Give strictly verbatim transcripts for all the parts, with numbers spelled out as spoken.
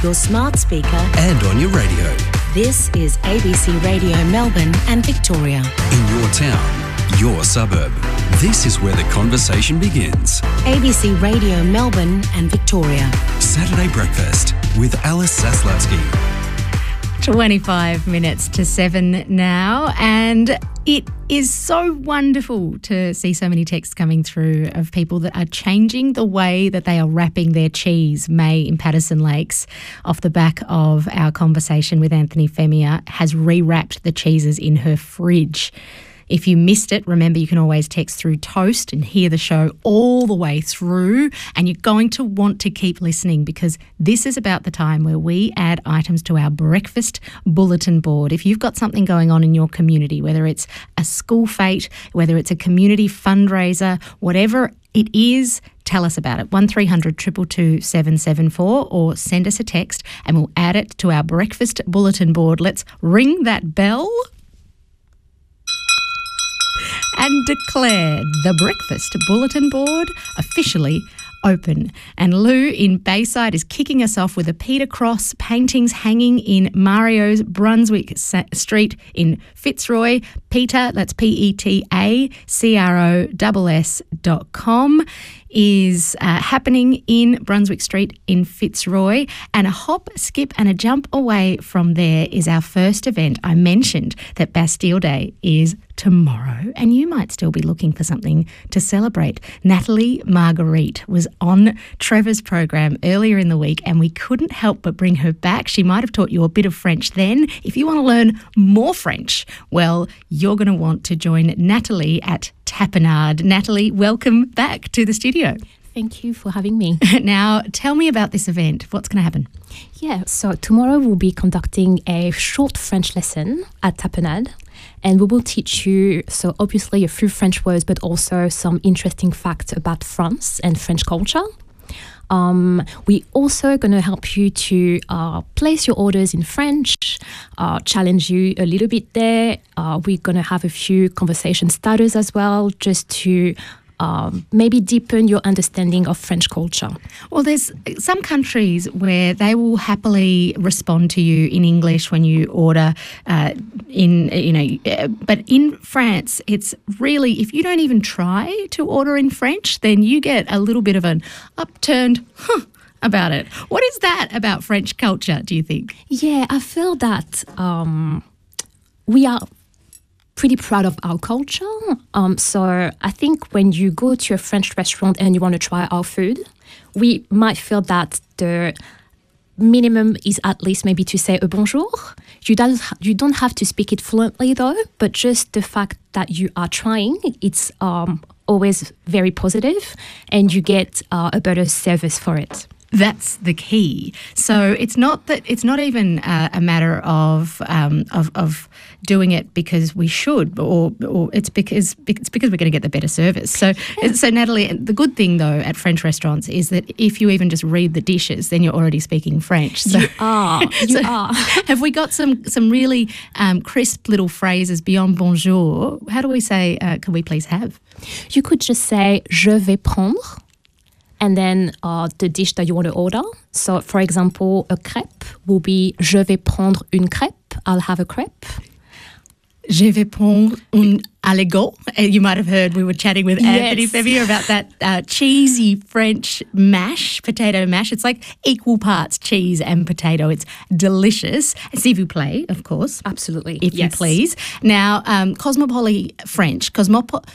your smart speaker, and on your radio. This is A B C Radio Melbourne and Victoria. In your town, your suburb. This is where the conversation begins. A B C Radio Melbourne and Victoria. Saturday Breakfast with Alice Saslatsky. twenty-five minutes to seven now, and it is so wonderful to see so many texts coming through of people that are changing the way that they are wrapping their cheese. May in Patterson Lakes, off the back of our conversation with Anthony Femia, has re-wrapped the cheeses in her fridge. If you missed it, remember you can always text through Toast and hear the show all the way through, and you're going to want to keep listening because this is about the time where we add items to our breakfast bulletin board. If you've got something going on in your community, whether it's a school fete, whether it's a community fundraiser, whatever it is, tell us about it. one three hundred two two two seven seven four or send us a text and we'll add it to our breakfast bulletin board. Let's ring that bell and declare the breakfast bulletin board officially open. And Lou in Bayside is kicking us off with a Peter Cross paintings hanging in Mario's Brunswick Street in Fitzroy. Peter, that's P E T A C R O S S dot com, is uh, happening in Brunswick Street in Fitzroy, and a hop, skip and a jump away from there is our first event. I mentioned that Bastille Day is tomorrow, and you might still be looking for something to celebrate. Natalie Marguerite was on Trevor's program earlier in the week, and we couldn't help but bring her back. She might have taught you a bit of French then. If you want to learn more French, well, you're going to want to join Natalie at Tapenade. Natalie, welcome back to the studio. Thank you for having me. Now, tell me about this event. What's going to happen? Yeah, so tomorrow we'll be conducting a short French lesson at Tapenade, and we will teach you, so obviously a few French words, but also some interesting facts about France and French culture. Um, we also going to help you to uh, place your orders in French, uh, challenge you a little bit there. Uh, we're going to have a few conversation starters as well, just to Um, maybe deepen your understanding of French culture. Well, there's some countries where they will happily respond to you in English when you order uh, in, you know, uh, but in France, it's really, if you don't even try to order in French, then you get a little bit of an upturned, huh, about it. What is that about French culture, do you think? Yeah, I feel that um, we are pretty proud of our culture. Um, so I think when you go to a French restaurant and you want to try our food, we might feel that the minimum is at least maybe to say a bonjour. You don't, you don't have to speak it fluently though, but just the fact that you are trying, it's um, always very positive, and you get uh, a better service for it. That's the key. So it's not that it's not even uh, a matter of, um, of of doing it because we should, or or it's because it's because we're going to get the better service. So yeah. so Natalie, the good thing though at French restaurants is that if you even just read the dishes, then you're already speaking French. So, you are. You so are. Have we got some some really um, crisp little phrases beyond bonjour? How do we say? Uh, can we please have? You could just say je vais prendre. And then uh, the dish that you want to order. So, for example, a crêpe will be je vais prendre une crêpe. I'll have a crêpe. Je vais prendre un aligot. You might have heard we were chatting with yes. Anthony Femia about that uh, cheesy French mash, potato mash. It's like equal parts cheese and potato. It's delicious. S'il vous plaît, of course. Absolutely. If yes. you please. Now, um, Cosmopoly French. Cosmopo-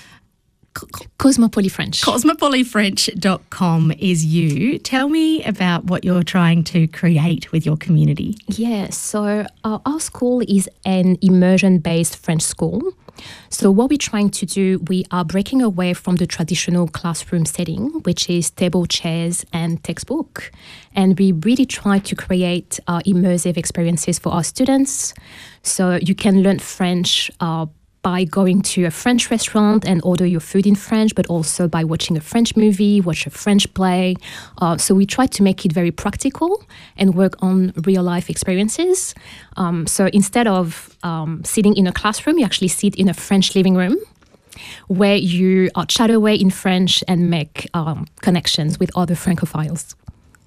Cosmopoly French. Cosmopoly French dot com is you. Tell me about what you're trying to create with your community. Yeah, so uh, our school is an immersion-based French school. So what we're trying to do, we are breaking away from the traditional classroom setting, which is table, chairs, and textbook. And we really try to create uh, immersive experiences for our students. So you can learn French uh, by going to a French restaurant and order your food in French, but also by watching a French movie, watch a French play. Uh, so we try to make it very practical and work on real-life experiences. Um, so instead of um, sitting in a classroom, you actually sit in a French living room where you uh, chat away in French and make um, connections with other Francophiles.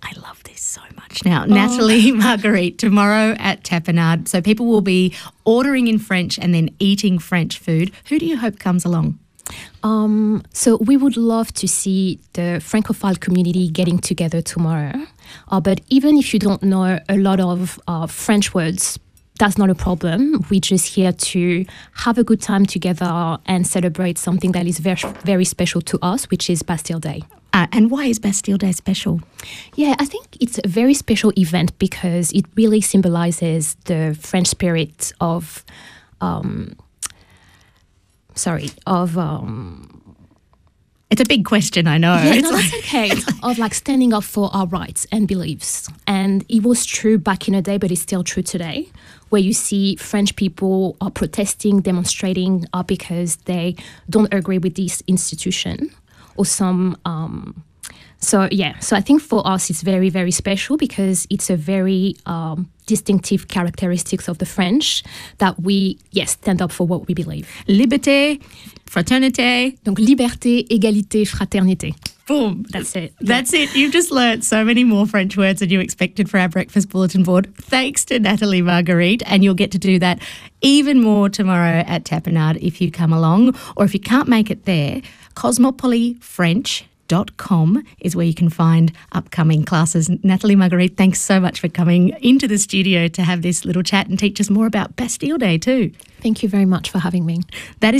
I love this so much. Now, Natalie Marguerite, tomorrow at Tapenade. So people will be ordering in French and then eating French food. Who do you hope comes along? Um, so we would love to see the Francophile community getting together tomorrow. Uh, but even if you don't know a lot of uh, French words, that's not a problem. We're just here to have a good time together and celebrate something that is very, very special to us, which is Bastille Day. Uh, and why is Bastille Day special? Yeah, I think it's a very special event because it really symbolizes the French spirit of, um, sorry, of... Um, It's a big question, I know. Yeah, it's no, like, that's okay. Of like standing up for our rights and beliefs. And it was true back in the day, but it's still true today, where you see French people are protesting, demonstrating uh, because they don't agree with this institution or some... Um, so, yeah, so I think for us it's very, very special because it's a very um, distinctive characteristics of the French that we, yes, stand up for what we believe. Liberté, fraternité. Donc, liberté, égalité, fraternité. Boom. That's it. That's it. You've just learnt so many more French words than you expected for our breakfast bulletin board. Thanks to Natalie Marguerite. And you'll get to do that even more tomorrow at Tapenade if you come along. Or if you can't make it there, cosmopoly french dot com is where you can find upcoming classes. Natalie Marguerite, thanks so much for coming into the studio to have this little chat and teach us more about Bastille Day too. Thank you very much for having me. That is